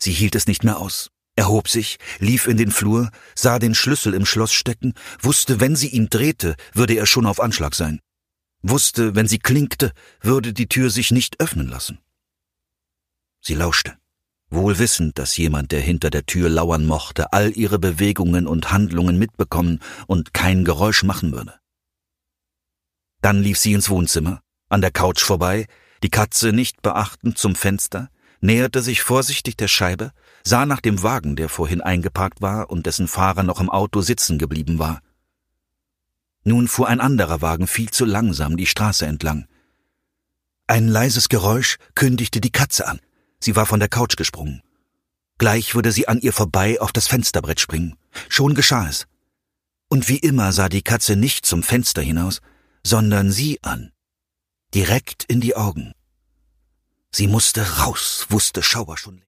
Sie hielt es nicht mehr aus, erhob sich, lief in den Flur, sah den Schlüssel im Schloss stecken, wusste, wenn sie ihn drehte, würde er schon auf Anschlag sein. Wusste, wenn sie klinkte, würde die Tür sich nicht öffnen lassen. Sie lauschte, wohl wissend, dass jemand, der hinter der Tür lauern mochte, all ihre Bewegungen und Handlungen mitbekommen und kein Geräusch machen würde. Dann lief sie ins Wohnzimmer, an der Couch vorbei, die Katze nicht beachtend zum Fenster, näherte sich vorsichtig der Scheibe, sah nach dem Wagen, der vorhin eingeparkt war und dessen Fahrer noch im Auto sitzen geblieben war. Nun fuhr ein anderer Wagen viel zu langsam die Straße entlang. Ein leises Geräusch kündigte die Katze an. Sie war von der Couch gesprungen. Gleich würde sie an ihr vorbei auf das Fensterbrett springen. Schon geschah es. Und wie immer sah die Katze nicht zum Fenster hinaus, sondern sie an. Direkt in die Augen. Sie musste raus, wusste Schauer schon.